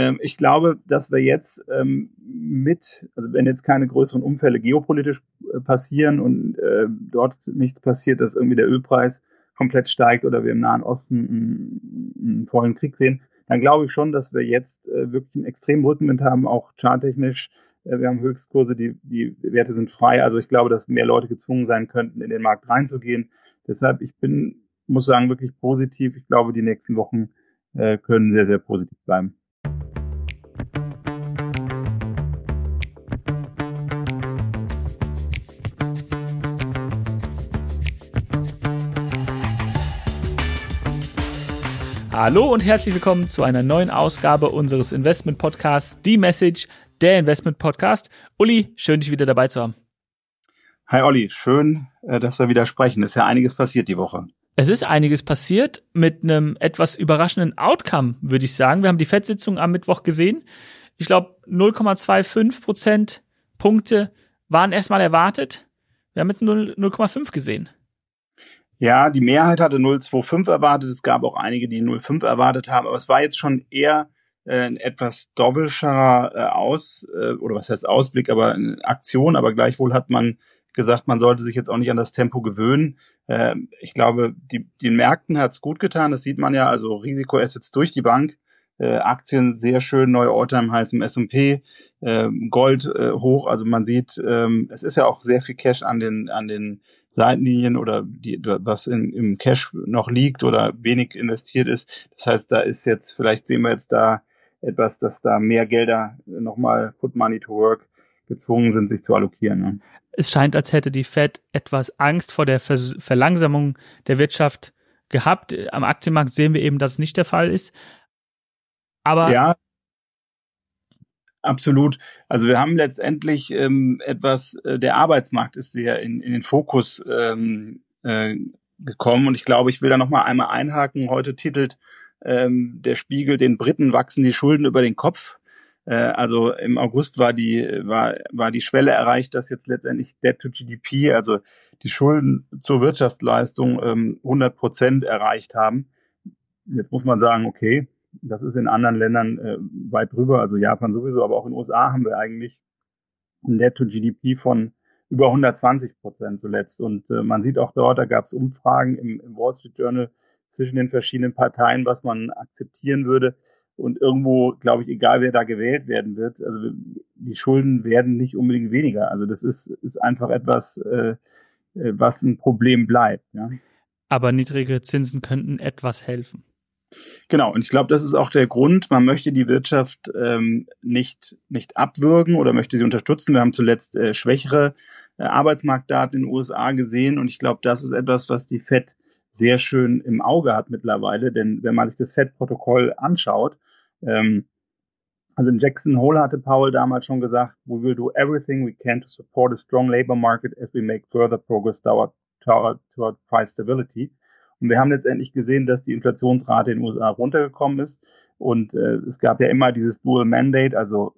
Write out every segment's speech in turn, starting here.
Ich glaube, dass wir jetzt also wenn jetzt keine größeren Unfälle geopolitisch passieren und dort nichts passiert, dass irgendwie der Ölpreis komplett steigt oder wir im Nahen Osten einen vollen Krieg sehen, dann glaube ich schon, dass wir jetzt wirklich einen extremen Rückenwind haben, auch charttechnisch. Wir haben Höchstkurse, die Werte sind frei. Also ich glaube, dass mehr Leute gezwungen sein könnten, in den Markt reinzugehen. Deshalb, muss sagen, wirklich positiv. Ich glaube, die nächsten Wochen können sehr, sehr positiv bleiben. Hallo und herzlich willkommen zu einer neuen Ausgabe unseres Investment-Podcasts, Die Message, der Investment-Podcast. Uli, schön, dich wieder dabei zu haben. Hi Olli, schön, dass wir wieder sprechen. Ist ja einiges passiert die Woche. Es ist einiges passiert mit einem etwas überraschenden Outcome, würde ich sagen. Wir haben die FED-Sitzung am Mittwoch gesehen. Ich glaube, 0,25% Punkte waren erstmal erwartet. Wir haben jetzt 0,5 gesehen. Ja, die Mehrheit hatte 0,25 erwartet. Es gab auch einige, die 0,5 erwartet haben. Aber es war jetzt schon eher ein etwas dovischerer oder was heißt Ausblick, aber eine Aktion. Aber gleichwohl hat man gesagt, man sollte sich jetzt auch nicht an das Tempo gewöhnen. Ich glaube, den Märkten hat's gut getan. Das sieht man ja, also Risikoassets durch die Bank. Aktien sehr schön, neue All-Time-Highs im S&P, Gold hoch. Also man sieht, es ist ja auch sehr viel Cash an den Seitenlinien oder was im Cash noch liegt oder wenig investiert ist. Das heißt, vielleicht sehen wir jetzt da etwas, dass da mehr Gelder nochmal put money to work gezwungen sind, sich zu allokieren. Ne? Es scheint, als hätte die Fed etwas Angst vor der Verlangsamung der Wirtschaft gehabt. Am Aktienmarkt sehen wir eben, dass es nicht der Fall ist. Aber ja, absolut. Also wir haben letztendlich der Arbeitsmarkt ist sehr in den Fokus gekommen und ich glaube, ich will da nochmal einmal einhaken. Heute titelt der Spiegel, den Briten wachsen die Schulden über den Kopf. Also im August war die Schwelle erreicht, dass jetzt letztendlich Debt to GDP, also die Schulden zur Wirtschaftsleistung 100% erreicht haben. Jetzt muss man sagen, okay, das ist in anderen Ländern weit drüber, also Japan sowieso, aber auch in den USA haben wir eigentlich ein Debt to GDP von über 120% zuletzt. Und man sieht auch dort, da gab es Umfragen im Wall Street Journal zwischen den verschiedenen Parteien, was man akzeptieren würde. Und irgendwo, glaube ich, egal wer da gewählt werden wird, also die Schulden werden nicht unbedingt weniger. Also das ist einfach etwas, was ein Problem bleibt. Ja. Aber niedrigere Zinsen könnten etwas helfen. Genau, und ich glaube, das ist auch der Grund. Man möchte die Wirtschaft nicht abwürgen oder möchte sie unterstützen. Wir haben zuletzt schwächere Arbeitsmarktdaten in den USA gesehen und ich glaube, das ist etwas, was die Fed sehr schön im Auge hat mittlerweile, denn wenn man sich das Fed-Protokoll anschaut, also in Jackson Hole hatte Powell damals schon gesagt, we will do everything we can to support a strong labor market as we make further progress toward price stability. Und wir haben letztendlich gesehen, dass die Inflationsrate in den USA runtergekommen ist und es gab ja immer dieses Dual Mandate, also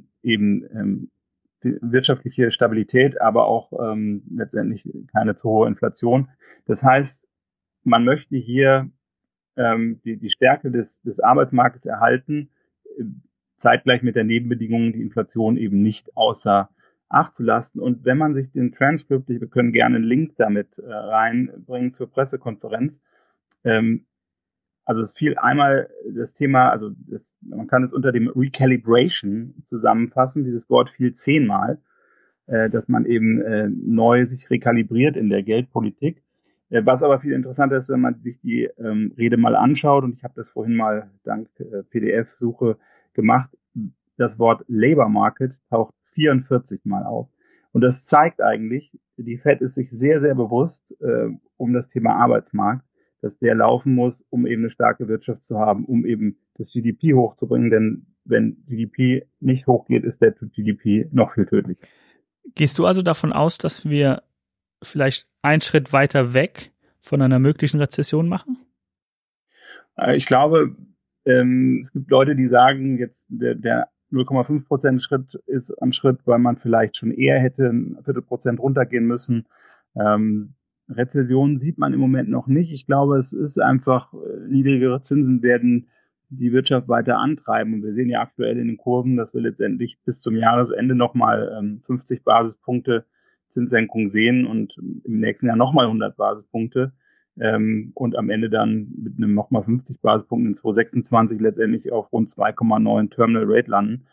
wirtschaftliche Stabilität, aber auch letztendlich keine zu hohe Inflation. Das heißt, man möchte hier die Stärke des Arbeitsmarktes erhalten, zeitgleich mit der Nebenbedingung, die Inflation eben nicht außer Acht zu lassen. Und wenn man sich den Transkript, wir können gerne einen Link damit reinbringen zur Pressekonferenz, also es fiel einmal das Thema, also man kann es unter dem Recalibration zusammenfassen, dieses Wort fiel 10-mal, dass man eben neu sich rekalibriert in der Geldpolitik. Was aber viel interessanter ist, wenn man sich die Rede mal anschaut, und ich habe das vorhin mal dank PDF-Suche gemacht, das Wort Labor Market taucht 44 Mal auf. Und das zeigt eigentlich, die Fed ist sich sehr, sehr bewusst um das Thema Arbeitsmarkt, dass der laufen muss, um eben eine starke Wirtschaft zu haben, um eben das GDP hochzubringen. Denn wenn GDP nicht hochgeht, ist der GDP noch viel tödlicher. Gehst du also davon aus, dass wir vielleicht einen Schritt weiter weg von einer möglichen Rezession machen? Ich glaube, es gibt Leute, die sagen, jetzt der 0,5% Schritt ist ein Schritt, weil man vielleicht schon eher hätte ein Viertelprozent runtergehen müssen. Rezession sieht man im Moment noch nicht. Ich glaube, es ist einfach, niedrigere Zinsen werden die Wirtschaft weiter antreiben. Und wir sehen ja aktuell in den Kurven, dass wir letztendlich bis zum Jahresende nochmal 50 Basispunkte Zinssenkung sehen und im nächsten Jahr nochmal 100 Basispunkte. Und am Ende dann mit einem nochmal 50 Basispunkten in 2026 letztendlich auf rund 2,9 Terminal Rate landen.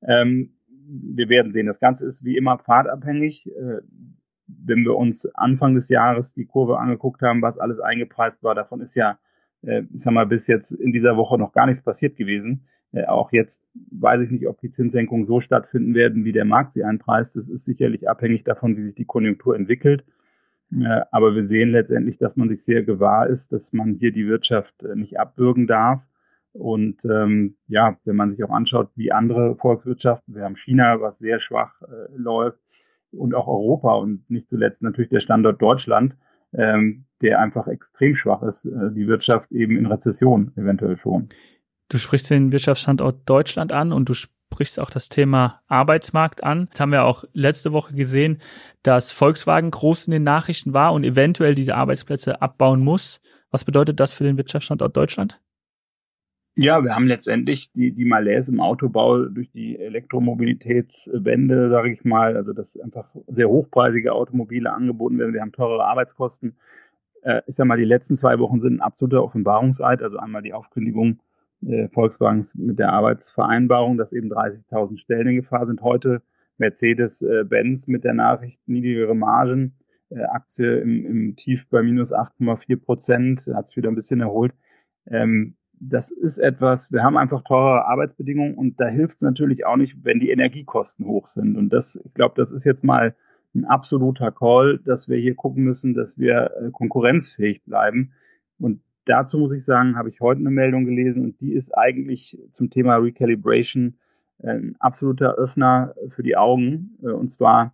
Wir werden sehen, das Ganze ist wie immer pfadabhängig. Wenn wir uns Anfang des Jahres die Kurve angeguckt haben, was alles eingepreist war, davon ist ja, ich sag mal, bis jetzt in dieser Woche noch gar nichts passiert gewesen. Auch jetzt weiß ich nicht, ob die Zinssenkungen so stattfinden werden, wie der Markt sie einpreist. Das ist sicherlich abhängig davon, wie sich die Konjunktur entwickelt. Aber wir sehen letztendlich, dass man sich sehr gewahr ist, dass man hier die Wirtschaft nicht abwürgen darf. Und wenn man sich auch anschaut, wie andere Volkswirtschaften, wir haben China, was sehr schwach läuft, und auch Europa und nicht zuletzt natürlich der Standort Deutschland, der einfach extrem schwach ist, die Wirtschaft eben in Rezession eventuell schon. Du sprichst den Wirtschaftsstandort Deutschland an und du sprichst auch das Thema Arbeitsmarkt an. Das haben wir auch letzte Woche gesehen, dass Volkswagen groß in den Nachrichten war und eventuell diese Arbeitsplätze abbauen muss. Was bedeutet das für den Wirtschaftsstandort Deutschland? Ja, wir haben letztendlich die Malaise im Autobau durch die Elektromobilitätswende, sage ich mal, also dass einfach sehr hochpreisige Automobile angeboten werden. Wir haben teurere Arbeitskosten. Ich sag mal, die letzten 2 Wochen sind ein absoluter Offenbarungseid. Also einmal die Aufkündigung Volkswagens mit der Arbeitsvereinbarung, dass eben 30.000 Stellen in Gefahr sind. Heute Mercedes-Benz mit der Nachricht niedrigere Margen, Aktie im Tief bei minus 8,4%, hat sich wieder ein bisschen erholt. Das ist etwas, wir haben einfach teure Arbeitsbedingungen und da hilft es natürlich auch nicht, wenn die Energiekosten hoch sind. Und ich glaube, das ist jetzt mal ein absoluter Call, dass wir hier gucken müssen, dass wir konkurrenzfähig bleiben. Und dazu muss ich sagen, habe ich heute eine Meldung gelesen und die ist eigentlich zum Thema Recalibration ein absoluter Öffner für die Augen. Und zwar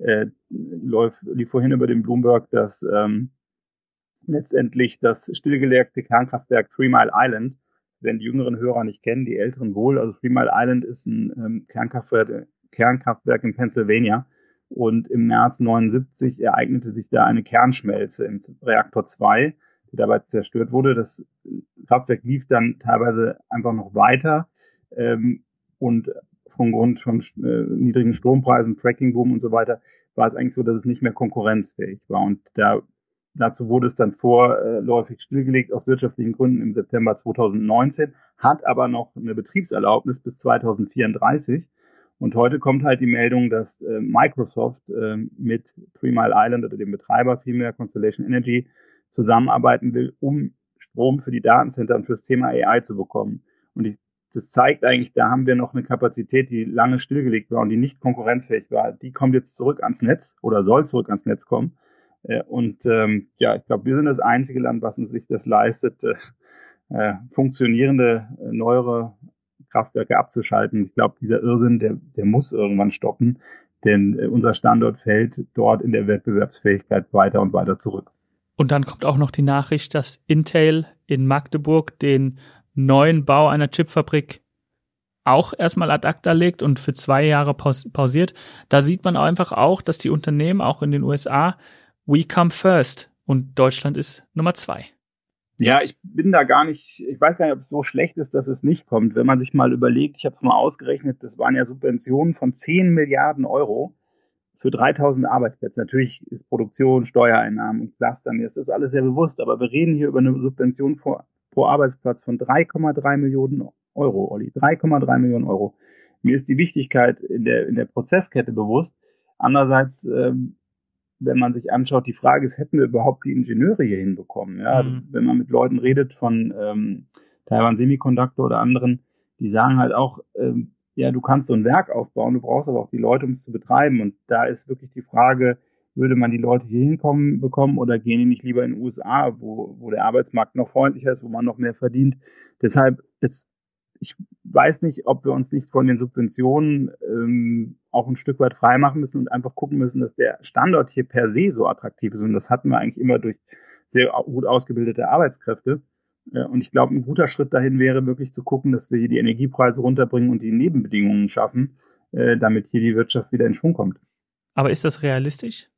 lief vorhin über den Bloomberg, dass letztendlich das stillgelegte Kernkraftwerk 3 Mile Island, wenn die jüngeren Hörer nicht kennen, die älteren wohl, also 3 Mile Island ist ein Kernkraftwerk in Pennsylvania und im März 79 ereignete sich da eine Kernschmelze im Reaktor 2, die dabei zerstört wurde. Das Kraftwerk lief dann teilweise einfach noch weiter und von Grund von niedrigen Strompreisen, Frackingboom und so weiter, war es eigentlich so, dass es nicht mehr konkurrenzfähig war und dazu wurde es dann vorläufig stillgelegt aus wirtschaftlichen Gründen im September 2019, hat aber noch eine Betriebserlaubnis bis 2034. Und heute kommt halt die Meldung, dass Microsoft mit 3 Mile Island oder dem Betreiber vielmehr Constellation Energy zusammenarbeiten will, um Strom für die Datencenter und fürs Thema AI zu bekommen. Und das zeigt eigentlich, da haben wir noch eine Kapazität, die lange stillgelegt war und die nicht konkurrenzfähig war. Die kommt jetzt zurück ans Netz oder soll zurück ans Netz kommen. Und ich glaube, wir sind das einzige Land, was sich das leistet, funktionierende neuere Kraftwerke abzuschalten. Ich glaube, dieser Irrsinn, der muss irgendwann stoppen, denn unser Standort fällt dort in der Wettbewerbsfähigkeit weiter und weiter zurück. Und dann kommt auch noch die Nachricht, dass Intel in Magdeburg den neuen Bau einer Chipfabrik auch erstmal ad acta legt und für 2 Jahre pausiert. Da sieht man einfach auch, dass die Unternehmen auch in den USA we come first und Deutschland ist Nummer 2. Ja, ich weiß gar nicht, ob es so schlecht ist, dass es nicht kommt. Wenn man sich mal überlegt, ich habe es mal ausgerechnet, das waren ja Subventionen von 10 Milliarden Euro für 3.000 Arbeitsplätze. Natürlich ist Produktion, Steuereinnahmen und Cluster, mir ist das alles sehr bewusst, aber wir reden hier über eine Subvention pro Arbeitsplatz von 3,3 Millionen Euro, Olli. 3,3 Millionen Euro. Mir ist die Wichtigkeit in der Prozesskette bewusst. Andererseits, wenn man sich anschaut, die Frage ist, hätten wir überhaupt die Ingenieure hier hinbekommen? Ja, also wenn man mit Leuten redet von Taiwan Semiconductor oder anderen, die sagen halt auch, du kannst so ein Werk aufbauen, du brauchst aber auch die Leute, um es zu betreiben. Und da ist wirklich die Frage, würde man die Leute hier bekommen oder gehen die nicht lieber in den USA, wo der Arbeitsmarkt noch freundlicher ist, wo man noch mehr verdient? Deshalb ich weiß nicht, ob wir uns nicht von den Subventionen auch ein Stück weit freimachen müssen und einfach gucken müssen, dass der Standort hier per se so attraktiv ist. Und das hatten wir eigentlich immer durch sehr gut ausgebildete Arbeitskräfte. Und ich glaube, ein guter Schritt dahin wäre wirklich zu gucken, dass wir hier die Energiepreise runterbringen und die Nebenbedingungen schaffen, damit hier die Wirtschaft wieder in Schwung kommt. Aber ist das realistisch?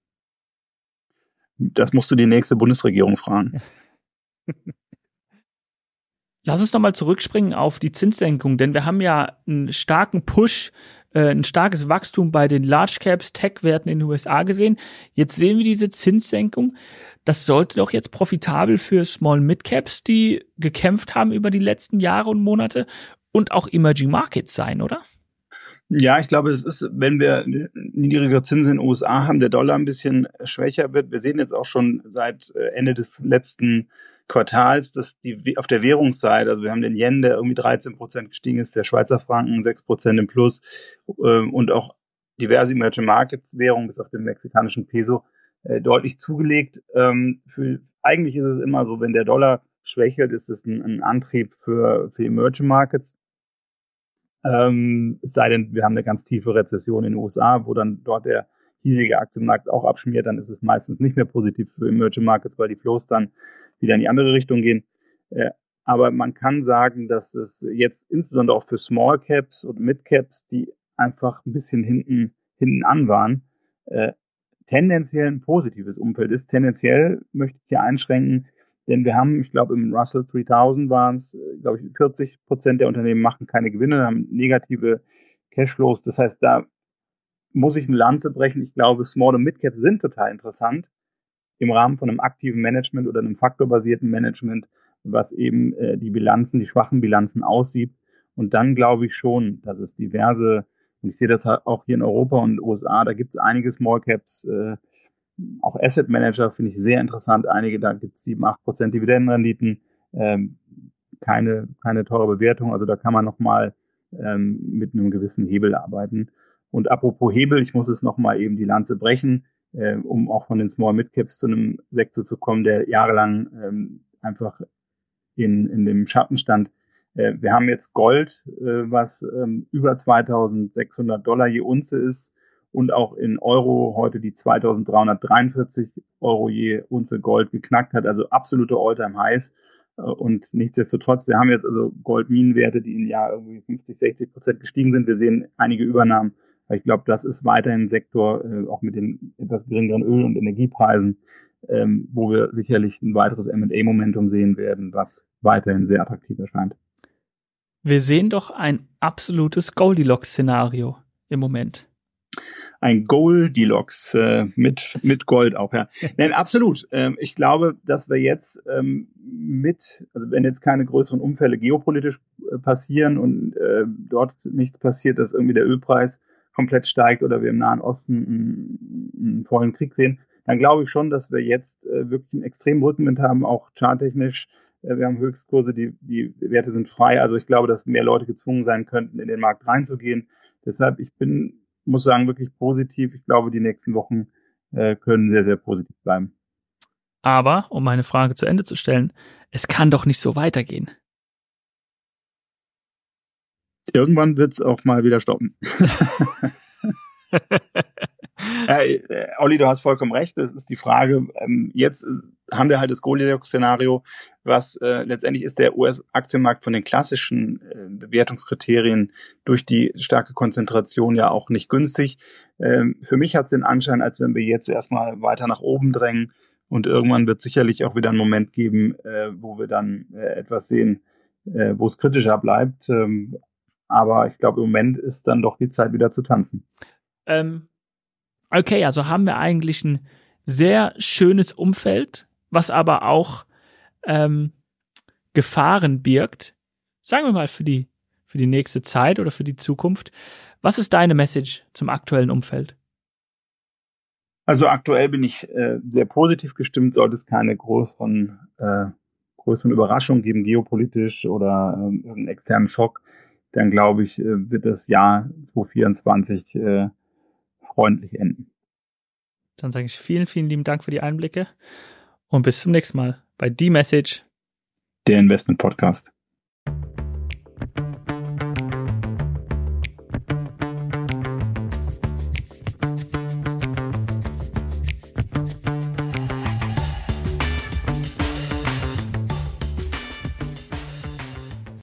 Das musst du die nächste Bundesregierung fragen. Lass uns nochmal zurückspringen auf die Zinssenkung, denn wir haben ja einen starken Push, ein starkes Wachstum bei den Large Caps, Tech-Werten in den USA gesehen. Jetzt sehen wir diese Zinssenkung. Das sollte doch jetzt profitabel für Small Mid Caps, die gekämpft haben über die letzten Jahre und Monate, und auch Emerging Markets sein, oder? Ja, ich glaube, es ist, wenn wir niedrigere Zinsen in den USA haben, der Dollar ein bisschen schwächer wird. Wir sehen jetzt auch schon seit Ende des letzten Quartals, dass die auf der Währungsseite, also wir haben den Yen, der irgendwie 13% gestiegen ist, der Schweizer Franken 6% im Plus und auch diverse Emerging Markets Währungen bis auf den mexikanischen Peso deutlich zugelegt. Eigentlich ist es immer so, wenn der Dollar schwächelt, ist es ein Antrieb für Emerging Markets. Es sei denn, wir haben eine ganz tiefe Rezession in den USA, wo dann dort der hiesige Aktienmarkt auch abschmiert, dann ist es meistens nicht mehr positiv für Emerging Markets, weil die Flows dann wieder in die andere Richtung gehen. Aber man kann sagen, dass es jetzt insbesondere auch für Small Caps und Mid Caps, die einfach ein bisschen hinten an waren, tendenziell ein positives Umfeld ist. Tendenziell möchte ich hier einschränken, denn wir haben, ich glaube, im Russell 3000 waren es, glaube ich, 40% der Unternehmen machen keine Gewinne, haben negative Cashflows. Das heißt, da muss ich eine Lanze brechen. Ich glaube, Small- und Mid-Caps sind total interessant im Rahmen von einem aktiven Management oder einem faktorbasierten Management, was eben die Bilanzen, die schwachen Bilanzen aussieht. Und dann glaube ich schon, dass es diverse, und ich sehe das auch hier in Europa und USA, da gibt es einige Small Caps, auch Asset Manager finde ich sehr interessant. Einige, da gibt es 7-8% Dividendenrenditen, keine teure Bewertung. Also da kann man nochmal mit einem gewissen Hebel arbeiten. Und apropos Hebel, ich muss es nochmal eben die Lanze brechen, um auch von den Small Mid Caps zu einem Sektor zu kommen, der jahrelang einfach in dem Schatten stand. Wir haben jetzt Gold, was über $2.600 je Unze ist, und auch in Euro heute die 2.343 Euro je Unze Gold geknackt hat, also absolute All-Time-Highs. Und nichtsdestotrotz, wir haben jetzt also Goldminenwerte, die im Jahr irgendwie 50-60% gestiegen sind. Wir sehen einige Übernahmen. Aber ich glaube, das ist weiterhin ein Sektor, auch mit den etwas geringeren Öl- und Energiepreisen, wo wir sicherlich ein weiteres M&A-Momentum sehen werden, was weiterhin sehr attraktiv erscheint. Wir sehen doch ein absolutes Goldilocks-Szenario im Moment. Ein Goldilocks mit Gold auch, ja. Nein, absolut. Ich glaube, dass wir jetzt also wenn jetzt keine größeren Unfälle geopolitisch passieren und dort nichts passiert, dass irgendwie der Ölpreis komplett steigt oder wir im Nahen Osten einen vollen Krieg sehen, dann glaube ich schon, dass wir jetzt wirklich einen extremen Rückenwind haben, auch charttechnisch. Wir haben Höchstkurse, die Werte sind frei. Also ich glaube, dass mehr Leute gezwungen sein könnten, in den Markt reinzugehen. Deshalb, muss sagen, wirklich positiv. Ich glaube, die nächsten Wochen können sehr, sehr positiv bleiben. Aber, um meine Frage zu Ende zu stellen, es kann doch nicht so weitergehen. Irgendwann wird es auch mal wieder stoppen. Olli, du hast vollkommen recht. Das ist die Frage. Jetzt haben wir halt das Goldilocks-Szenario, was letztendlich ist der US-Aktienmarkt von den klassischen Bewertungskriterien durch die starke Konzentration ja auch nicht günstig. Für mich hat es den Anschein, als wenn wir jetzt erstmal weiter nach oben drängen, und irgendwann wird es sicherlich auch wieder einen Moment geben, wo wir dann etwas sehen, wo es kritischer bleibt. Aber ich glaube, im Moment ist dann doch die Zeit wieder zu tanzen. Okay, also haben wir eigentlich ein sehr schönes Umfeld, was aber auch Gefahren birgt. Sagen wir mal für die nächste Zeit oder für die Zukunft. Was ist deine Message zum aktuellen Umfeld? Also aktuell bin ich sehr positiv gestimmt. Sollte es keine größeren Überraschungen geben, geopolitisch oder irgendeinen externen Schock, dann glaube ich, wird das Jahr 2024 freundlich enden. Dann sage ich vielen, vielen lieben Dank für die Einblicke und bis zum nächsten Mal bei The Message, der Investment Podcast.